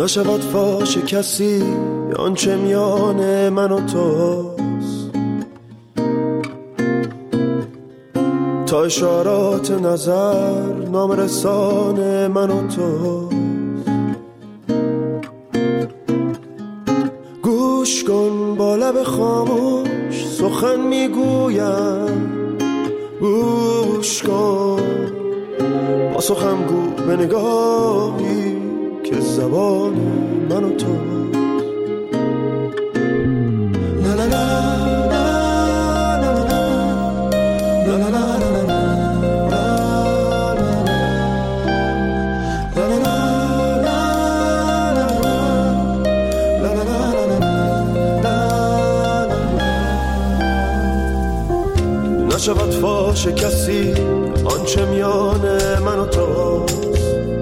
نشود فاش کسی آنچه میان من و توست، تا اشارات نظر نام رسان من و توست. گوش کن با لب خاموش سخن میگویم، گوش کن با سخن گو به نگاهی که زبان من و تو. لا لا لا نشود فاش کسی آنچه میان من و توست،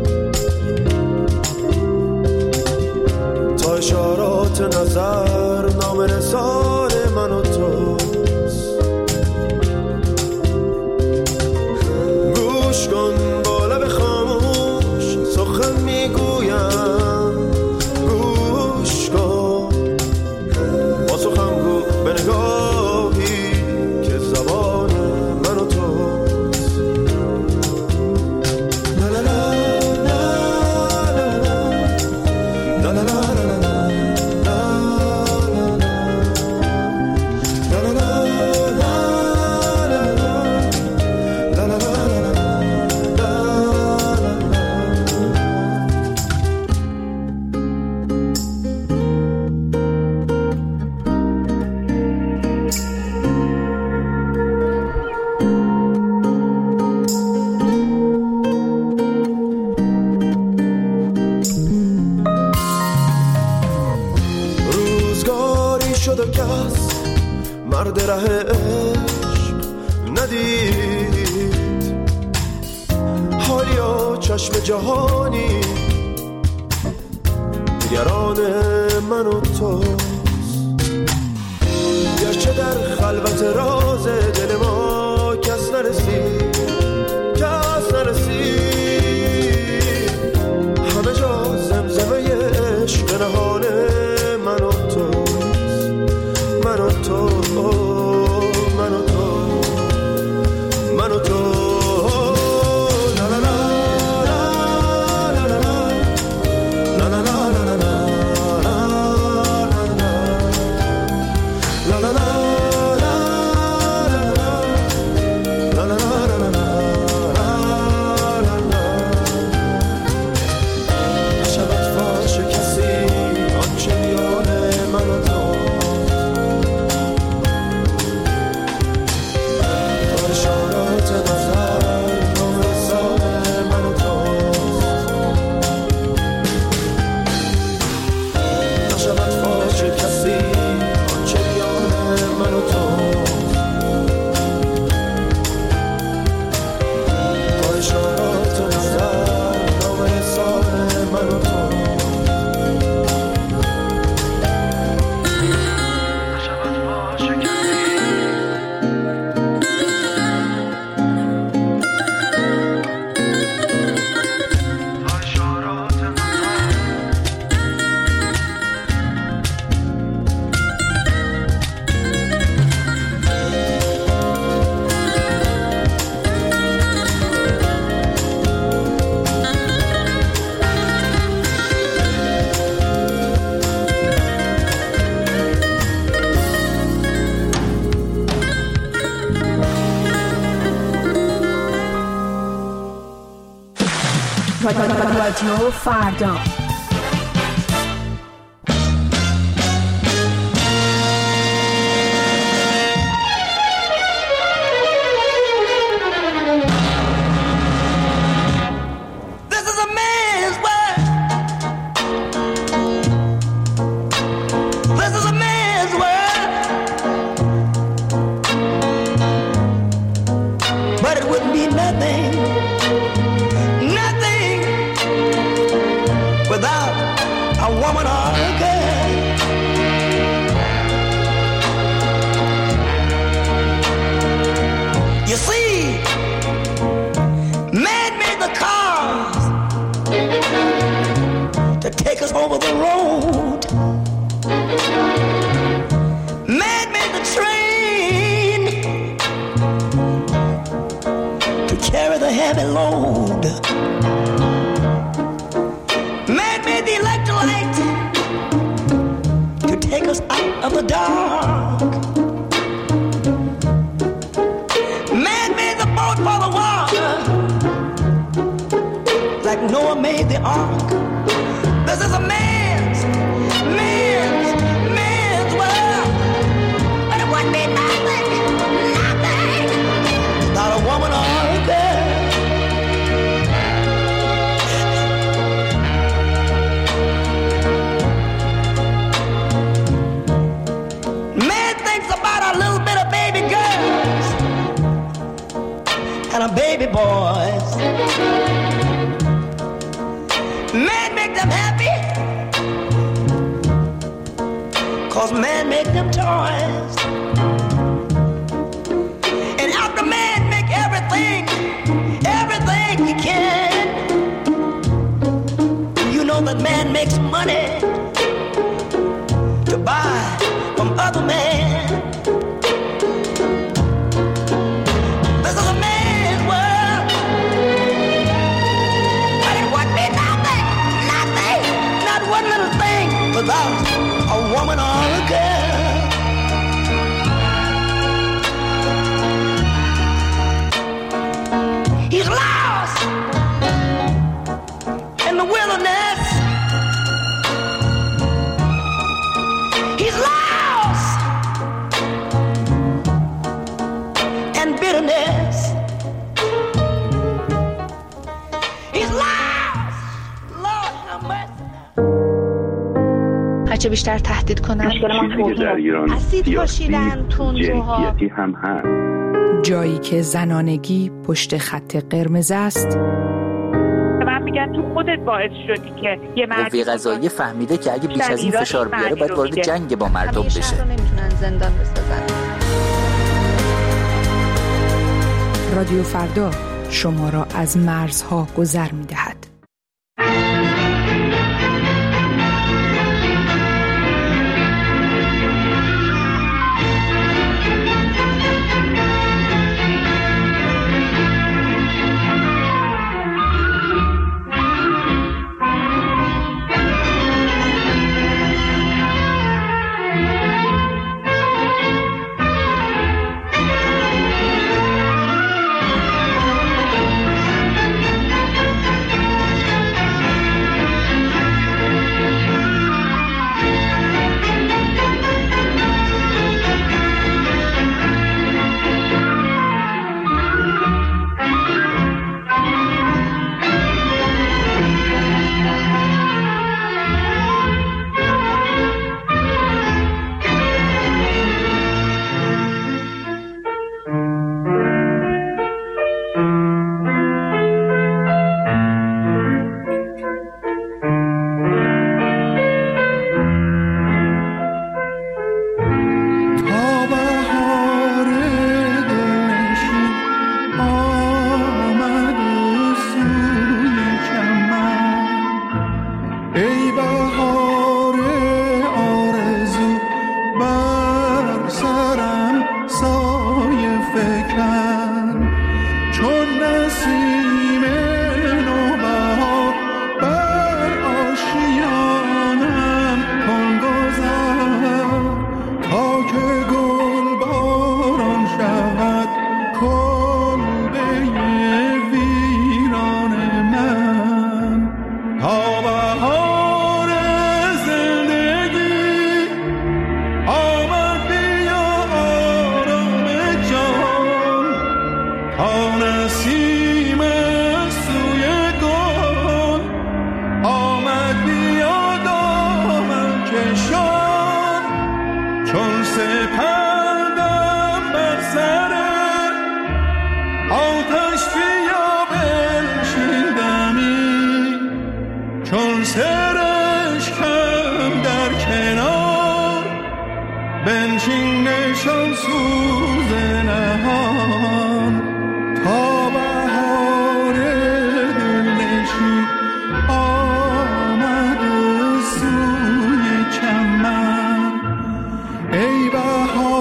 تا اشارات نظر نام رسان من و توست. گوش کن با لب خاموش سخن میگویم، گوش کن با سخن گو به نگاهی که زبان من و توست. لا لا لا لا لا لا شد و کس مرد ره عشق ندید، حالیا چشم جهانی نگران من و توست. گرچه در خلوت راز دل ما کس نرسید، کس نرسید، همه جا زمزمه عشق نهان من و توست. من و تو، من و تو، من و تو. لا لا لا لا لا لا لا لا لا لا لا رادیو فردا. Without heavy load. Man made the electric light to take us out of the dark. Man made the boat for the water, like Noah made the ark. This is a man's world, but it wouldn't be nothing without a woman or a girl. Man thinks about a little bit of baby girls and a baby boys. Man make them happy, 'cause man make them toys. And after man make everything he can, you know that man makes money to buy from other men. This is a man's world, but it wouldn't be nothing, not one little thing without a woman or a girl. He's lost in the wilderness. He's lost in bitterness. He's lost. Lord have mercy. هرچه بیشتر تهدید کنن چیزی که در ایران سیاسی جنسیتی هم هست. جایی که زنانگی پشت خط قرمز است. من میگن تو خودت باعث شدی که یه مرد قوه قضاییه فهمیده که اگه بیش از این فشار بیاره باید وارد جنگ با مردم بشه. شهر رو نمیتونن زندان بسازن. رادیو فردا شما را از مرزها گذر می‌دهد.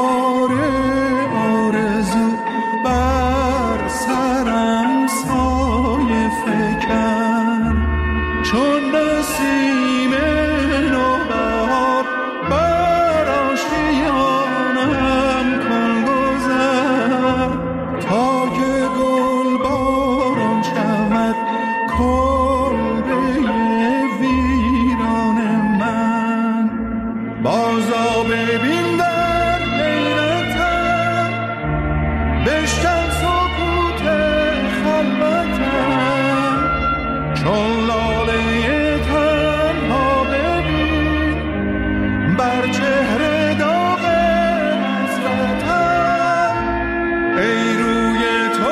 بر سرم سایه بشکن سکوت خلوتم، چون لاله تنها ببین بر چهره داغ حسرتم. ای روی تو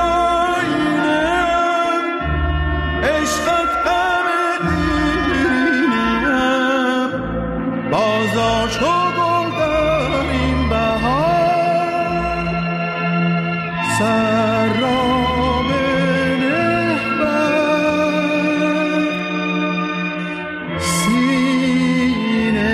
آینم، عشقت غم دینم، بازا چو گل در این بهار، سر را بنه بر سینه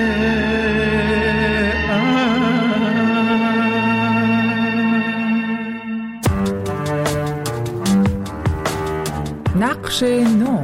نقش نو.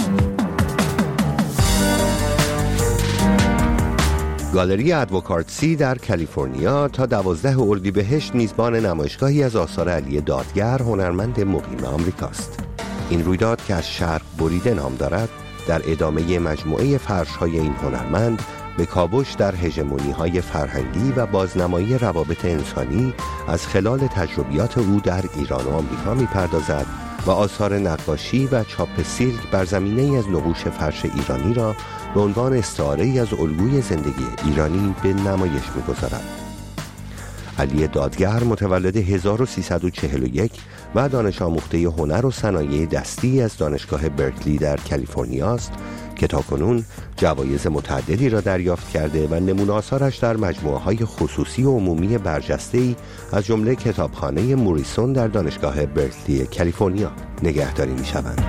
گالری ادوکارتسی در کالیفرنیا تا 12 اردیبهشت میزبان نمایشگاهی از آثار علی دادگر، هنرمند مقیم آمریکاست. این رویداد که از شرق بریده نام دارد، در ادامه مجموعه فرش‌های این هنرمند به کاوش در هژمونی‌های فرهنگی و بازنمایی روابط انسانی از خلال تجربیات او در ایران و آمریکا می‌پردازد و آثار نقاشی و چاپ سیلک بر زمینه‌ای از نقوش فرش ایرانی را به عنوان استعاره‌ای از الگوی زندگی ایرانی به نمایش می‌گذارد. علی دادگر متولد 1341 و دانش آموخته هنر و صنایع دستی از دانشگاه برکلی در کالیفرنیا است که تاکنون جوایز متعددی را دریافت کرده و نمونه آثارش در مجموعه‌های خصوصی و عمومی برجسته‌ای از جمله کتابخانه موریسون در دانشگاه برکلی کالیفرنیا نگهداری می‌شوند.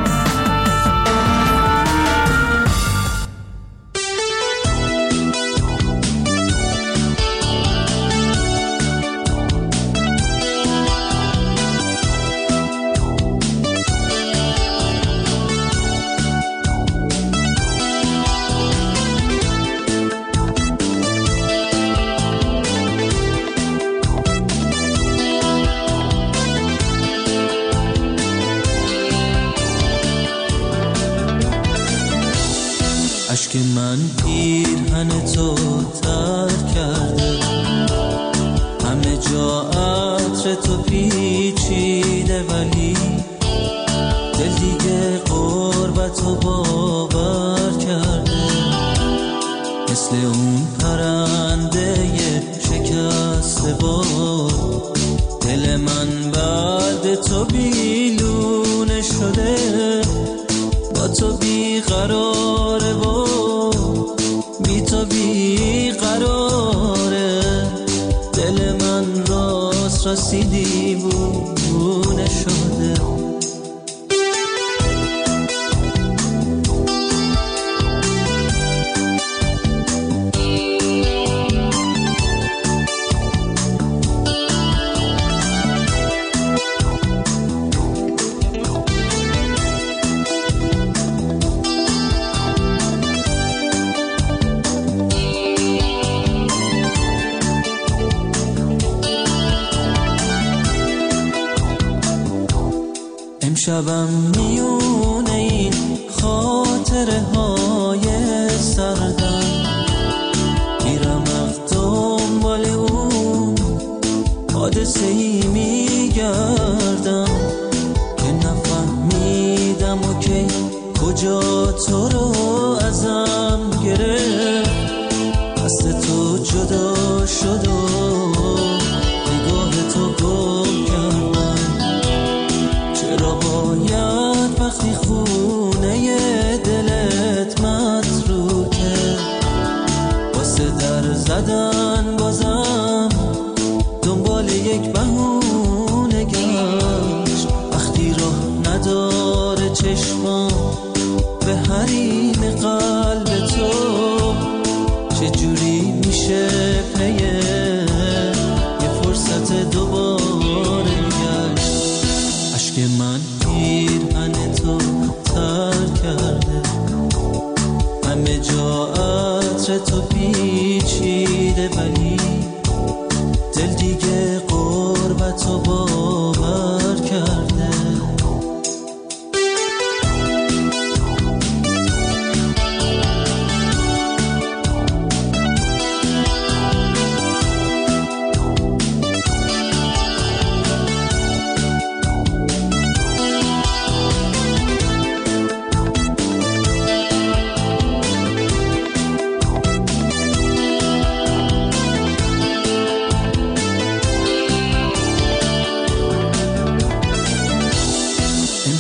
اشک من پیرهن تو تر کرده، همه جا عطر تو پیچیده، ولی دل دیگه غربت رو باور کرده. مثل اون پرنده شکسته باد، دل من بعد تو بیلونه شده، با تو بیقراره و بی تو بیقراره. دل من راست راستی دیوونه شده. شبم میونه این خاطره های سردم، میرم دنبال اون حادثه‌ای میگردم که نفهمیدم و که کجا تو رو ازم گرفت. دست تو جدا شد و نگاه تو گم کردم. چرا باید وقتی خونه دلت متروکه، واسه در زدن بازم دنبال یک بهونه گشت. وقتی راه نداره چشمام به حریم قلب تو، چجوری میشه پی یه فرصت دوباره گشت. اشک من پیرهن تو تر کرده، همه جا عطر تو پیچیده، ولی دل دیگه غربت رو باور کرده.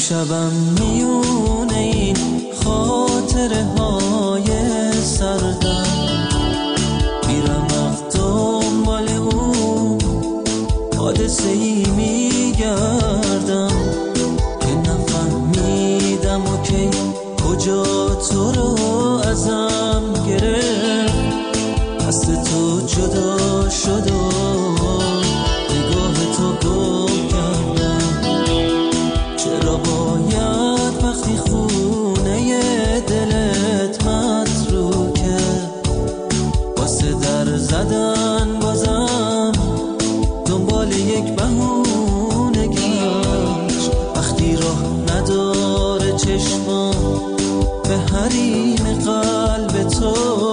شبم میونه این خاطره های سردم، میرم دنبال اون حادثه ای میگردم که نفهمیدم و که کجا تو رو ازم گرفت، دست تو جدا شد و نگاه تو گم کردم. چرا باید وقتی خونه دلت متروکه واسه در زدن بازم دنبال یک بهونه گشت، وقتی راه نداره چشمام به حریم قلب تو،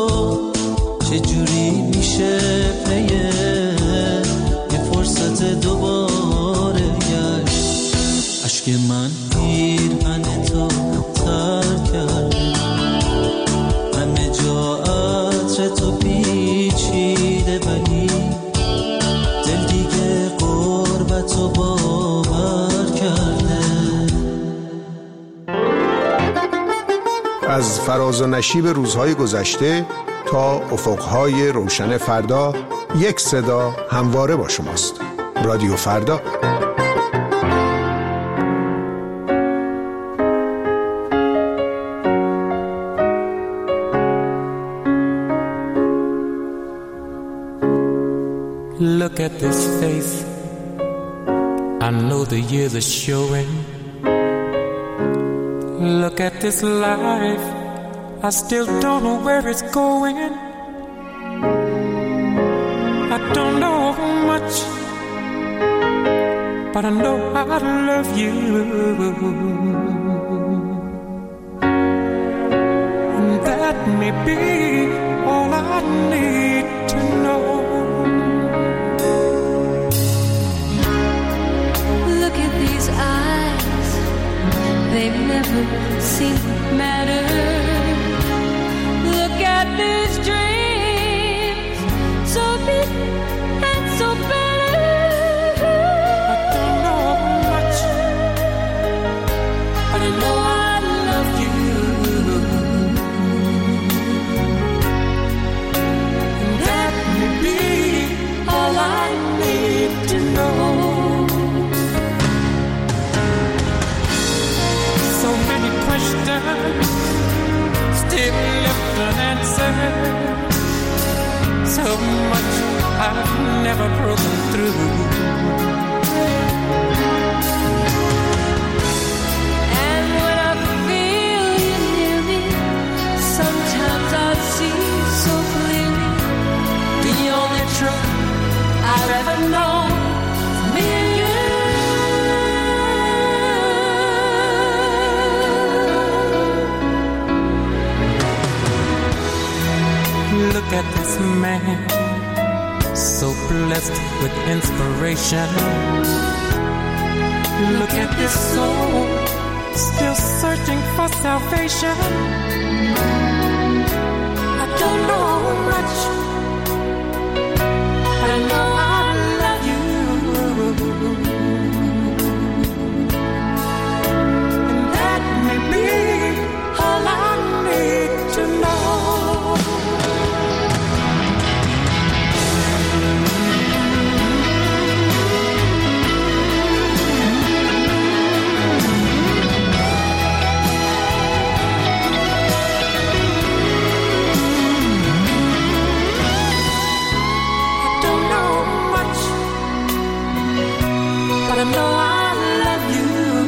چجوری میشه پیه یه فرصت دوباره گشت. عشق من پیرهن تو تر کرده، همه جا عطر تو پیچیده، ولی دل دیگه قربت و باور کرده. از فراز و نشیب روزهای گذشته تا افقهای روشن فردا، یک صدا همواره با شماست. رادیو فردا. Look at this face, I know the years are showing. Look at this life, I still don't know where it's going. I don't know much, but I know I love you. And that may be all I need to know. Look at these eyes, they've never seemed to matter. Look at these dreams, so big and so better. I don't know much, but I know I love you. And that may be all I need to know. So many questions still left unanswered. So much I've never broken through. And when I feel you near me, sometimes I see so clearly the only truth I've ever known. Me and you. Look at this man, so blessed with inspiration. Look at this soul, still searching for salvation. I don't know much, but I know I love you. And that may be all I need to know. I know I love you.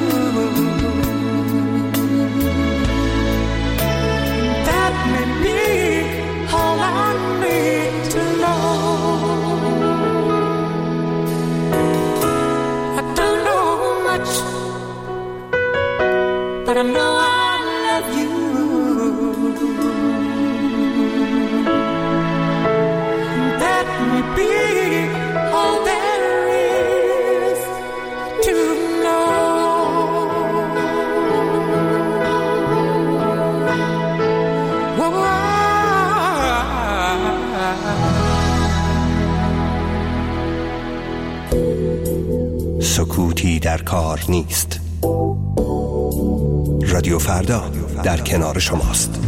That may be all I need to know. I don't know much, but I know I love you. That may be all there is to know. سکوتی در کار نیست. رادیو فردا در کنار شماست.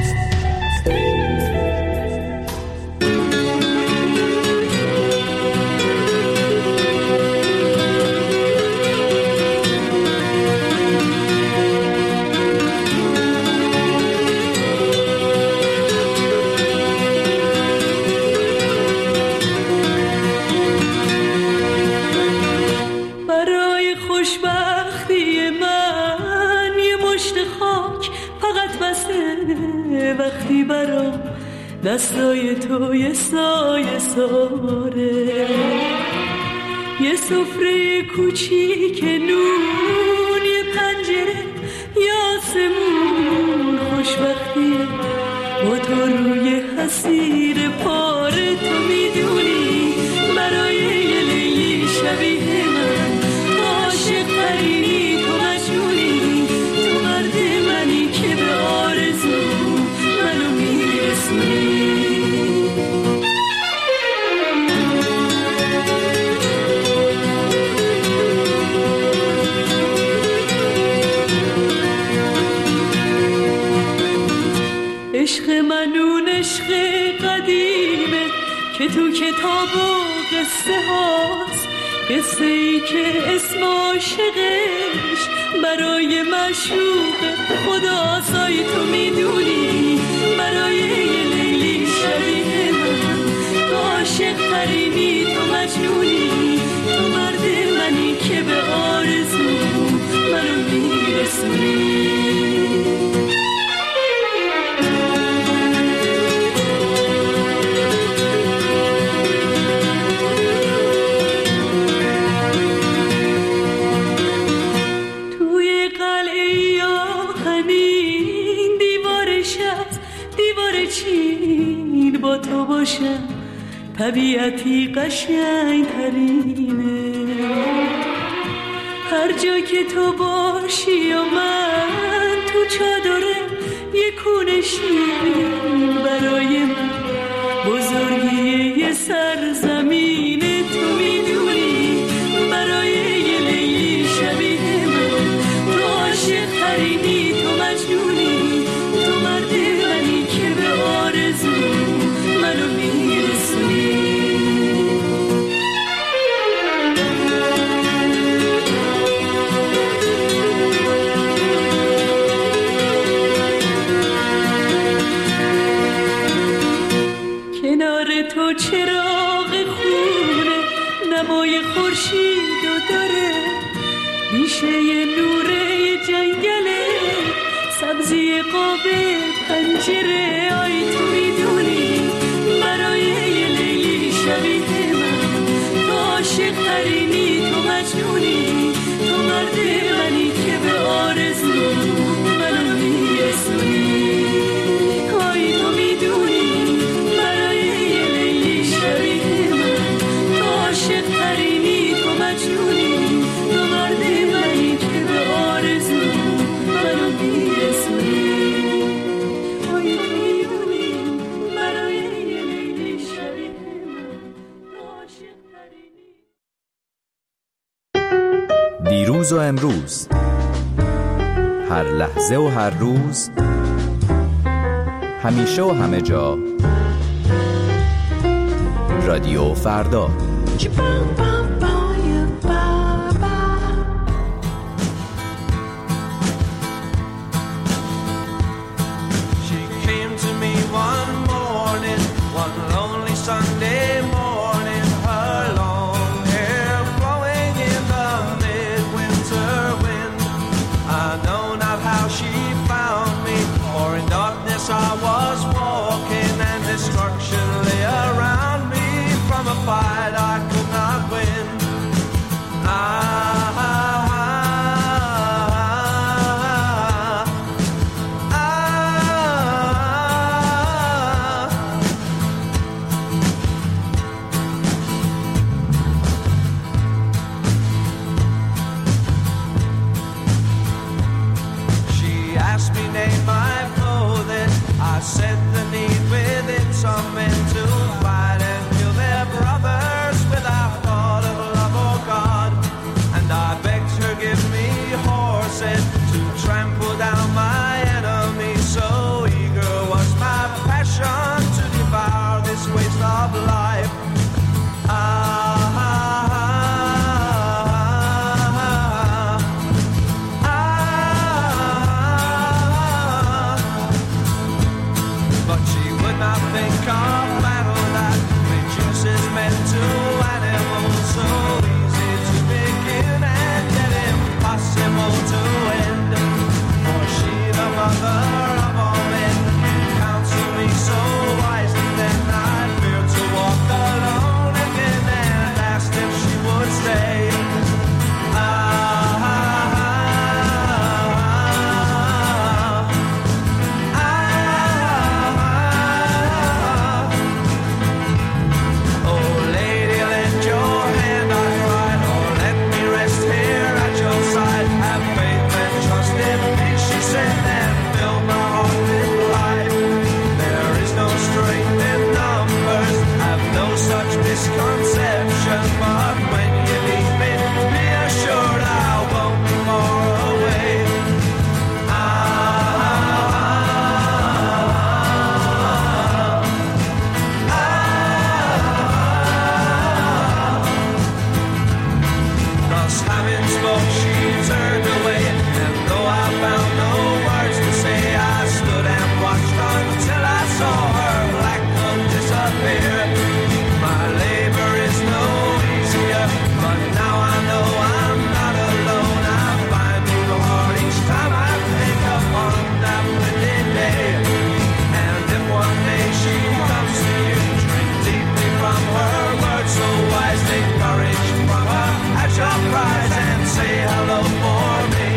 وقتی برام دستای تو یه سایه ساره، یه سفره کوچیک نون، یه پنجره یا آسمون، خوشبختیه با تو روی حسیر پاره. تو میدونی برای یه لیلی شبیه من عاشق ترینی، تو مجنونی، تو مرد منی که به آرزو منو میرسونی. عشق من اون عشق قدیمه که تو کتاب و قصه هاست، قصه ای که اسم عاشقش برای معشوق خداست. آی تو میدونی برای یه لیلی شبیه من تو عاشق ترینی، تو مجنونی، تو مرد منی که به آرزو منو میرسونی. با تو باشم طبیعتی قشنگ ترینه، هر جا که تو باشی و من تو چادره یه کونه شیرین، برای من بزرگی یه سرزمینه. تو میدونی برای یه لیلی شبیه من تو عاشق ترینی، تو مجنونی، تو مرد منی که به آرزو منو میرسونی. کنار تو چراغ خونه نمای خورشیدو داره، بیشه نوره جنگله، سبزی قاب پنجره. آی تو میدونی برای یه لیلی شبیه من تو عاشق ترینی، تو مجنونی، تو مرد منی که به آرزو منو میرسونی. آی تو میدونی برای یه لیلی شبیه من تو عاشق ترینی، تو مجنونی، تو مرد منی که به آرزو منو میرسونی. دیروز و امروز، هر لحظه و هر روز، همیشه و همه جا، رادیو فردا. I was walking and destruction lay around me from a fight I could not win. She asked me name my clothing, I said the need within some men to fight and kill their brothers without thought of love or God. And I begged her give me horses to trample down having spoke, she turned away. And though I found no words to say, I stood and watched until I saw her black gun disappear. My labor is no easier, but now I know I'm not alone. I find new heart each time I think upon that windy day. And if one day she comes to you, drink deeply from her words so wise, take courage from her at your prize and say hello for me.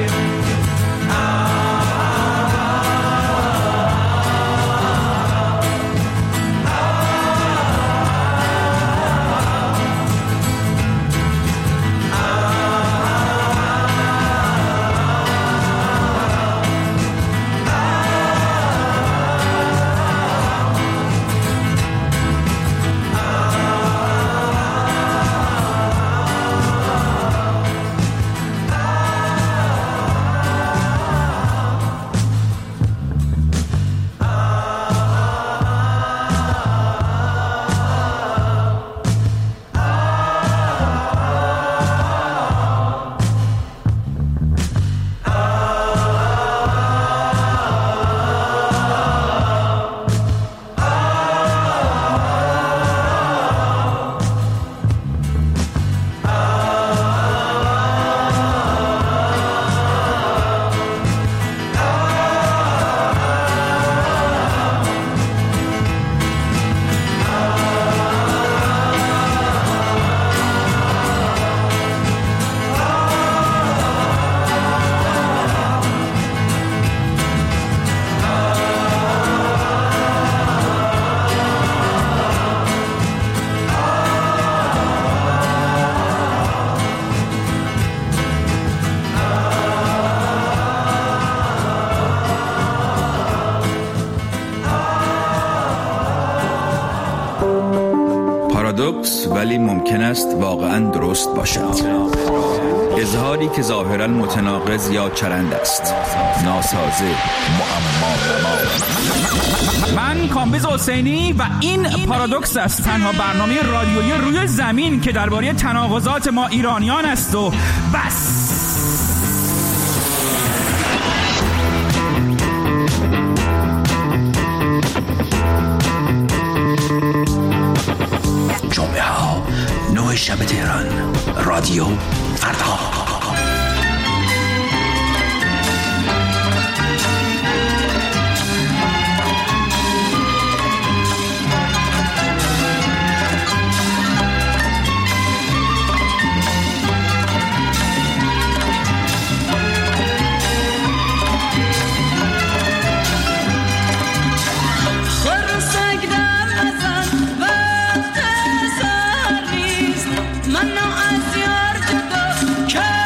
پارادوکس ولی ممکن است واقعا درست باشد. اظهاری که ظاهرا متناقض یا چرند است، ناسازه، معما. من کامبیز حسینی و این پارادوکس است، تنها برنامه رادیویی روی زمین که درباره تناقضات ما ایرانیان است و بس. جمعه ها 9 شب تهران، رادیو فردا. من از یار جدا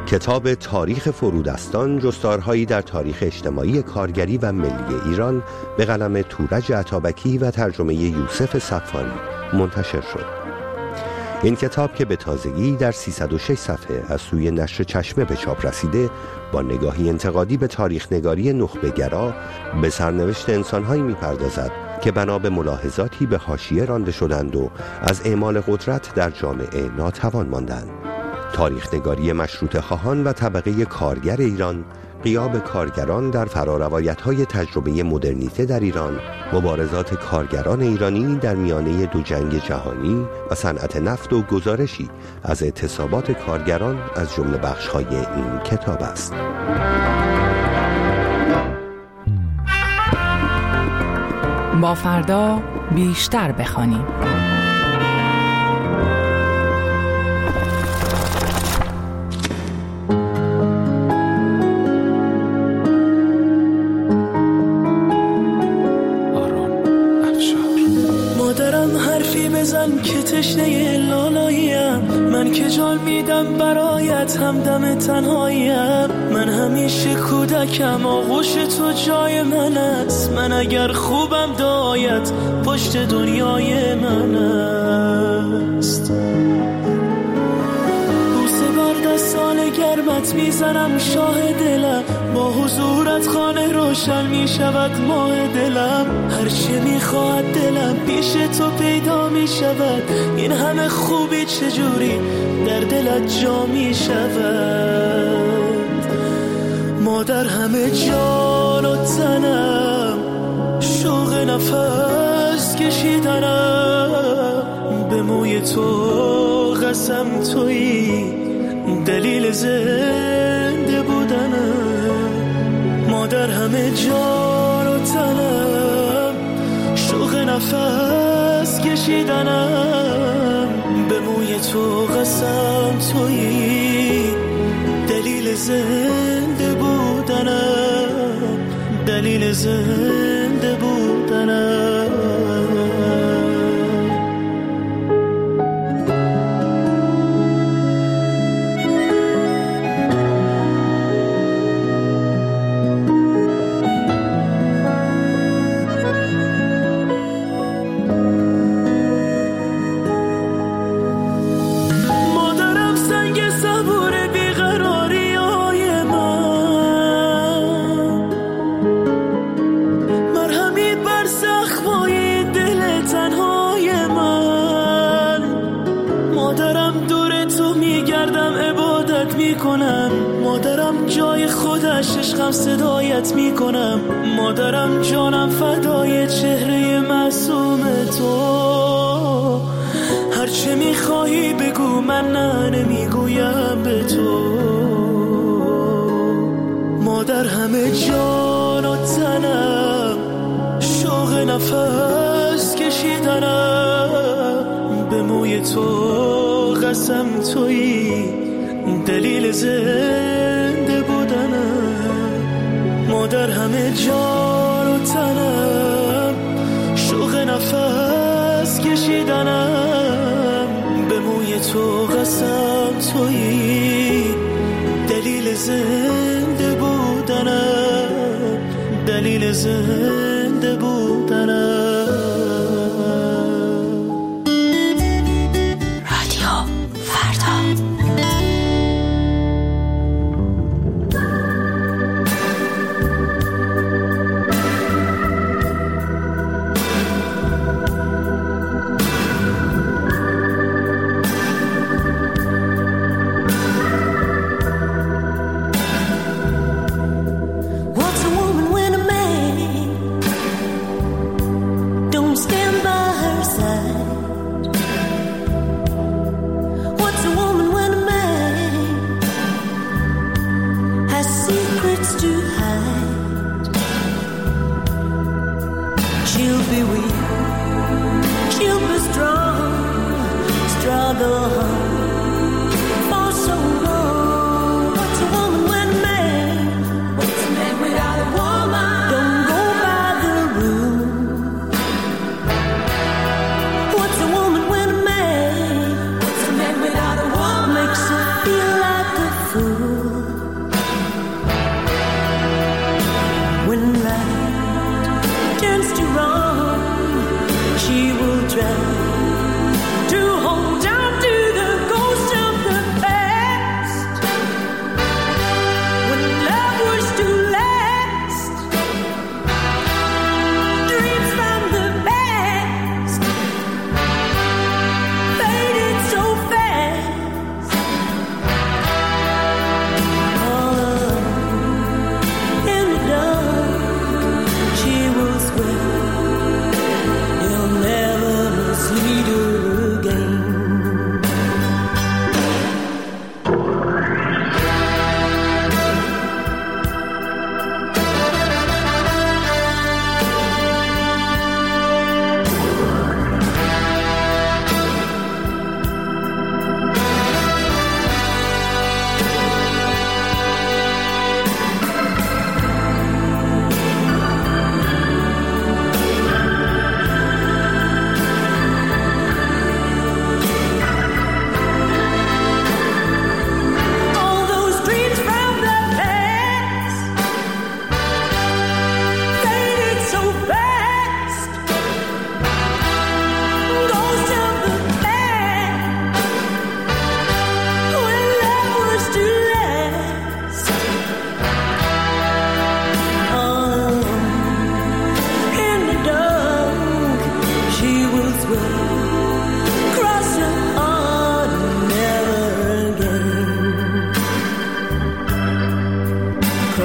کتاب تاریخ فرودستان جستارهایی در تاریخ اجتماعی کارگری و ملی ایران به قلم تورج عطابکی و ترجمه یوسف صفانی منتشر شد. این کتاب که به تازگی در 306 صفحه از سوی نشر چشمه به چاپ رسیده، با نگاهی انتقادی به تاریخ نگاری نخبه‌گرا به سرنوشت انسان‌هایی می‌پردازد که بنا به ملاحظاتی به حاشیه رانده شدند و از اعمال قدرت در جامعه ناتوان ماندند. تاریخ نگاری مشروطه خواهان و طبقه کارگر ایران، غیاب کارگران در فراروایت‌های تجربه مدرنیته در ایران، مبارزات کارگران ایرانی در میانه دو جنگ جهانی و صنعت نفت و گزارشی از اعتصابات کارگران از جمله بخش‌های این کتاب است. با فردا بیشتر بخوانیم. بزن که تشنه لالاییم، من که جان میدم برایت همدم تنهاییم. من همیشه کودکم، آغوش تو جای من است. من اگر خوبم دایت پشت دنیای من است. بوسه بر دستان گرمت میزنم شاه دلم، با حضورت خانه روشن میشود ماه دلم. هرچه میخواد دلم پیش تو پیدا میشود. این همه خوبی چجوری در دلت جا میشود. مادر همه جان و تنم، شوق نفس کشیدنم. به موی تو قسم تویی، دلیل زنده بودنم. مادر همه جان و تنم، شوق نفس کشیدنم. به موی تو قسم تویی، دلیل زنده بودنم. دلیل زنده بودنم. مادرم جای خودش عشقم صدایت میکنم. مادرم جانم فدای چهره معصوم تو. هرچه میخواهی بگو من نه نمیگویم به تو. مادر همه جان و تنم، شوق نفس کشیدنم. به موی تو قسم تویی، دلیل زنده بودنم. مادر همه جان و تنم، شوق نفس کشیدنم. به موی تو قسم تویی، دلیل زنده بودنم. دلیل زنده بودنم.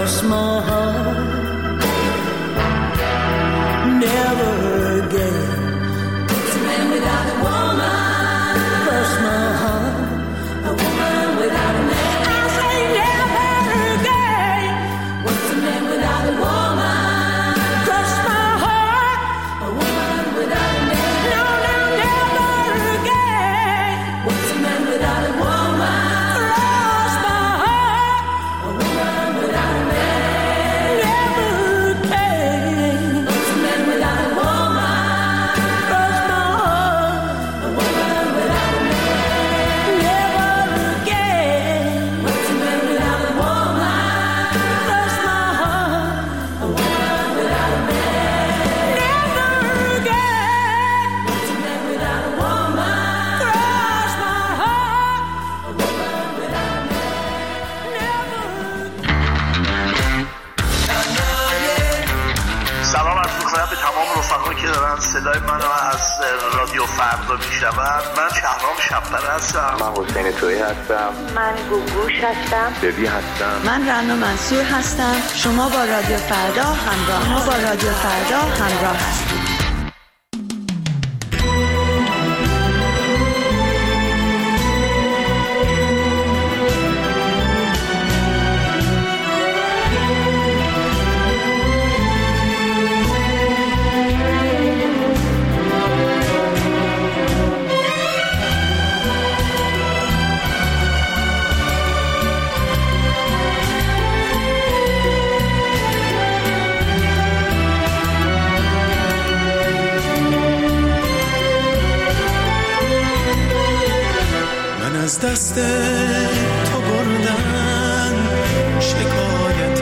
cross my heart. Never again. What's a man without a woman? Cross my heart. A woman without a man. I say never again. What's a man without a woman? Cross my heart. A woman without a man. No, no, never again. What's a man without a woman? Cross my heart. A woman without a man. Never again. What's a man without a woman? Cross my heart. A woman without a man. Never again. What's a man without a woman? Cross my heart. A woman without a man. Never again. What's a man without a woman? Cross my heart. A woman without a سلام عرض می‌کنم به تمام رفقایی که دارن صدای منو از رادیو فردا میشنون. من شهرام شب‌پره هستم. من حسین تویی هستم. من گوگوش هستم. ببی هستم. من رنا منصور هستم. شما با رادیو فردا همراه هستید. از دست تو بردن شکایت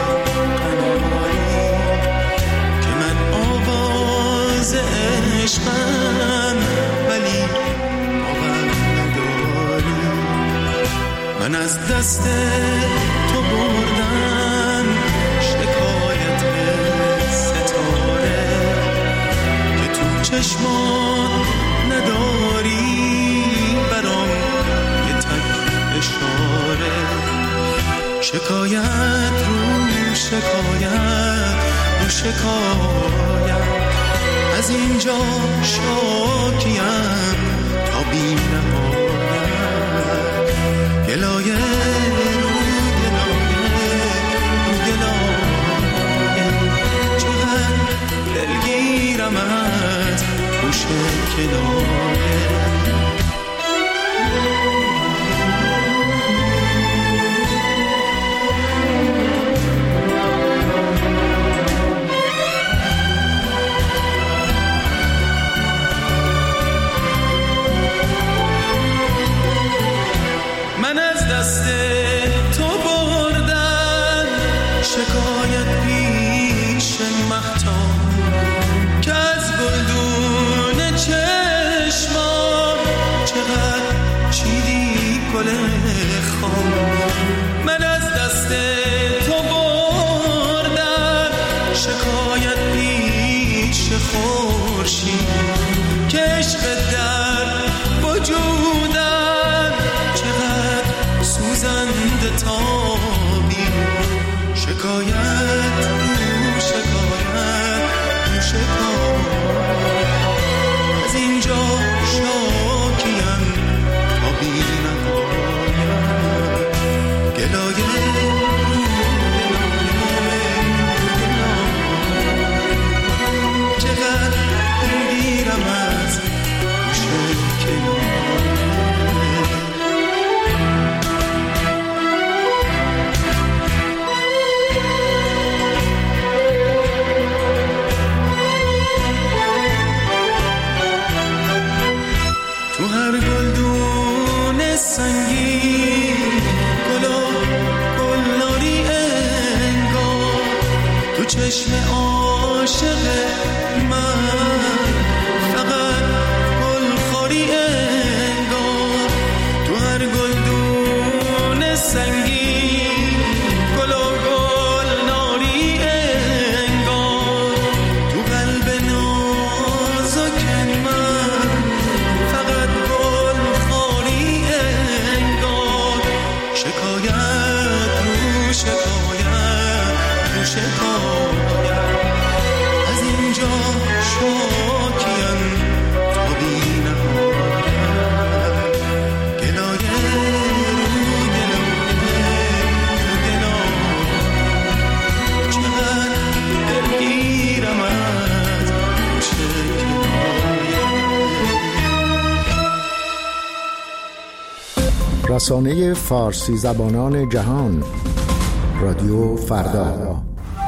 قناری که من آواز عشقم ولی باور نداری. من از دست تو بردن شکایت ستاره که تو چشمان نداری برام اشاره. شکایت رو شکایت رو شکایت از اینجا شاکیم تا بی نهایت. گلایه رو گلایه رو گلایه چقدر دلگیرم از گوش کنایه. من از دست تو بردن شکایت پیش مهتاب که از گلدون چشمام چقدر چیدی گل خام. من از دست تو بردن شکایت پیش خورشید که عشق در وجودم چقدر سوزنده تابی. شکایت رو شکایت رو شکایت از اینجا شاکیم تا بی نهایت. گلایه چقدر دلگیرم از گوش کنایه. تو هر گلدون سنگین گلناری انگار تو چشم عاشق من فقط گلخوری انگار. تو هر گلدون سنگین گلناری انگار تو قلب نازک من فقط گلخوری انگار. شکایت رو شکایت آغوش پایم از اینجا شاکیم تا بی نهایم گلایه رو گلایه چقدر دلگیرم از چه رسانه فارسی زبانان جهان رادیو فردا.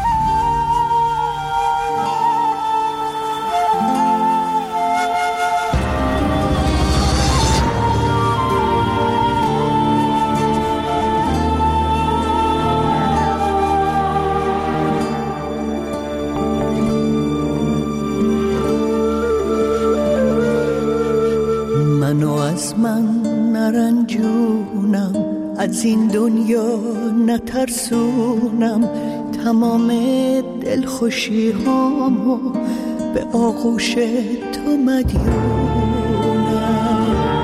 منو از من نرنجونم از این دنیا نترسونم تمام دلخوشی هامو به آغوش تو مدیونم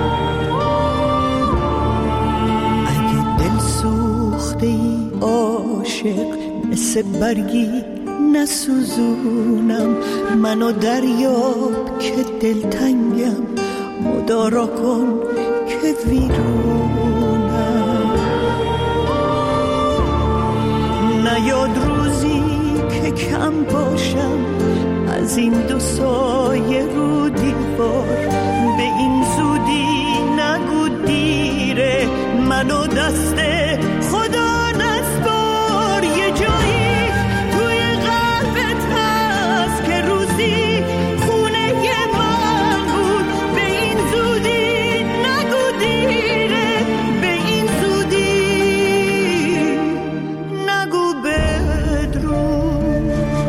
اگه دل سوخته ای عاشق مثل برگی نسوزونم منو دریاب که دلتنگم مدارا کن که ویرونم نیاد روزی که کم باشم از این دو سایه رو دیوار به این زودی نگو دیره منو دست خدا نسپار یه جایی توی قلبت هست که روزی خونه من بود به این زودی نگو دیره به این زودی نگو بدرود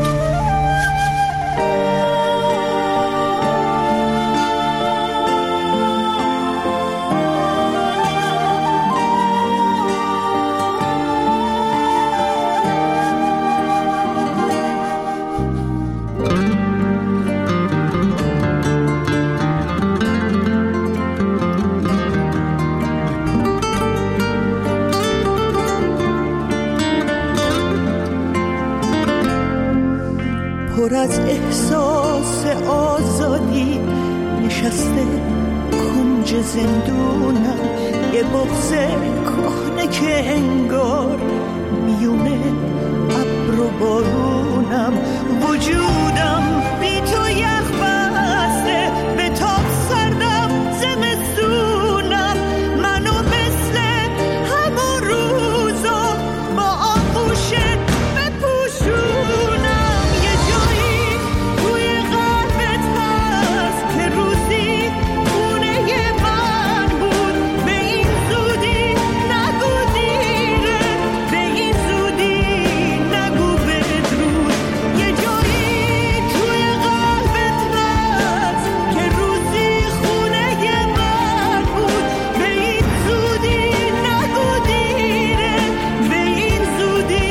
پر از احساس آزادی نشسته کنج زندونم یه بغض کهنه که انگار میونه ابر و بارونم وجودم بی تو یخ بسته به تاب سردم زمستونم منو مثل همون روزا با آغوشت بپوشونم یه جایی توی قلبت هست که روزی خونه من بود به این زودی نگو دیره به این زودی نگو بدرود یه جایی توی قلبت هست که روزی خونه من بود به این زودی نگو دیره به این زودی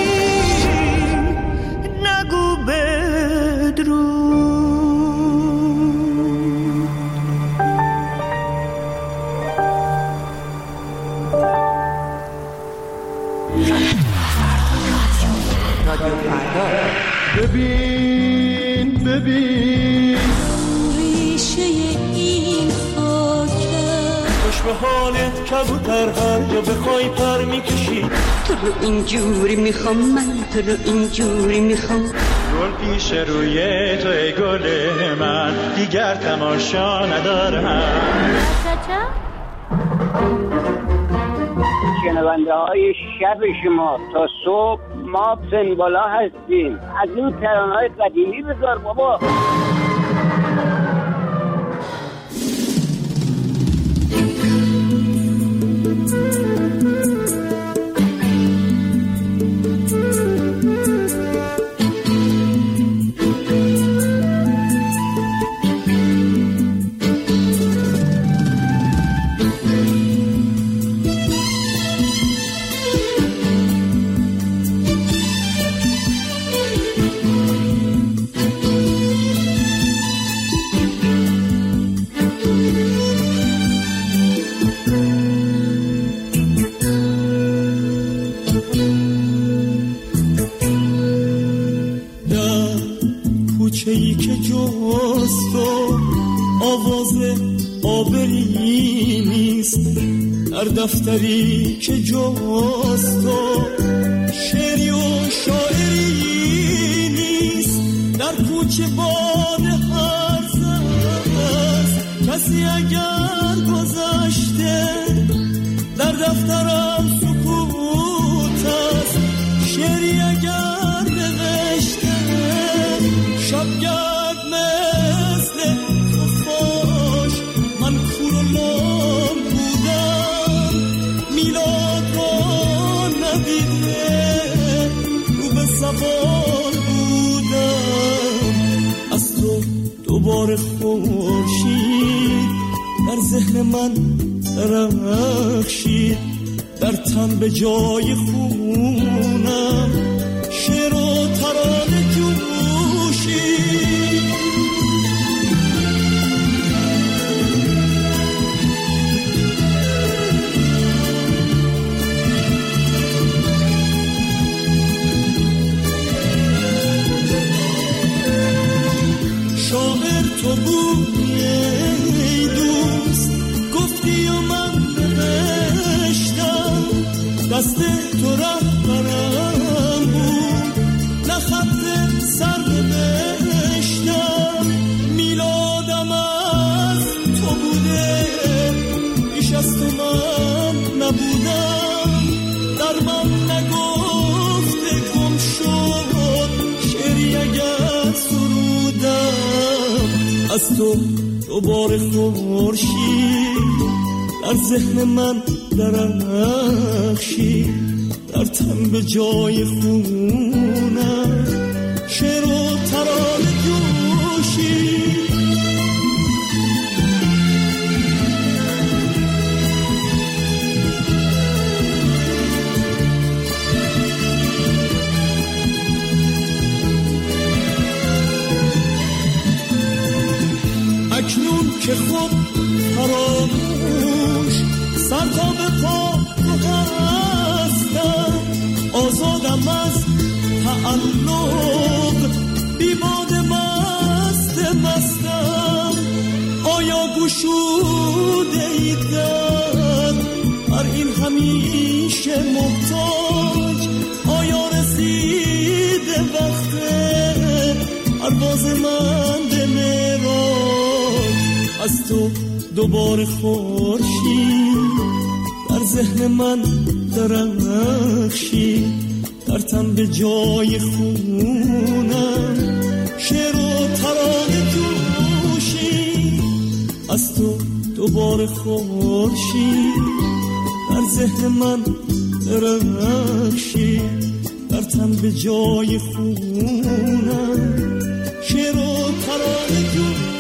نگو بدرود ببین ریشه این خاکه خوش به حالت کبوتر هر جا بخوای پر میکشی تو رو اینجوری میخوام من تو رو اینجوری میخوام گل پیش روی تو ای گل من دیگر تماشا ندارم شنونده های شب شما تا صبح ما سنبالا هستیم از این ترانه‌های قدیمی بذار بابا آواز آبری نیست در دفتری که جاست تو، شعری و شاعری نیست در کوچه باد هرز است. کسی اگر گذشته در دفترم سکوت است، شعری اگر نوشته شبگرد مثل خفاش. من کور و لام بودم میلاد را ندیده رو به سوال بودم. از تو دوباره خورشید در ذهن من درخشید، در تن به جای خونم شعر و ترانه جوشید. شاعر تو بودی ای دوست، گفتی و من نوشتم، دست تو رهبرم بود نه خط سر نوشتم. میلادم از تو بوده بیش از تو من نبودم، در من نگفته گم شد شعری اگر سرودم. از تو دوباره خورشید در ذهن من درخشید، در تن به جای خونم شعر و ترانه جوشید. اکنون که خود فراموش سر تا به پا تو هستم، آزادم از تعلق بی باد مستم. آیا گشوده ای دل بر این همیشه محتاج؟ آیا رسیده وقت پرواز من به معراج؟ از تو دوباره خورشید در ذهن من درخشید، در تن به جای خونم شعر و ترانه جوشید. از تو دوباره خورشید در ذهن من درخشید، در تن به جای خونم شعر و ترانه جوشید.